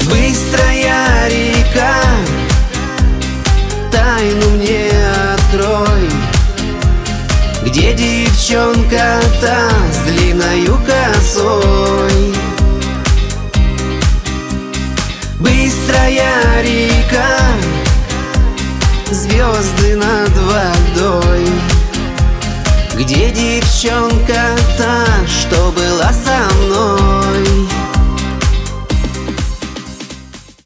Быстрая река, тайну мне открой, где девчонка та с длинною косой. Быстрая река, звезды над водой, где девчонка та, что была со мной.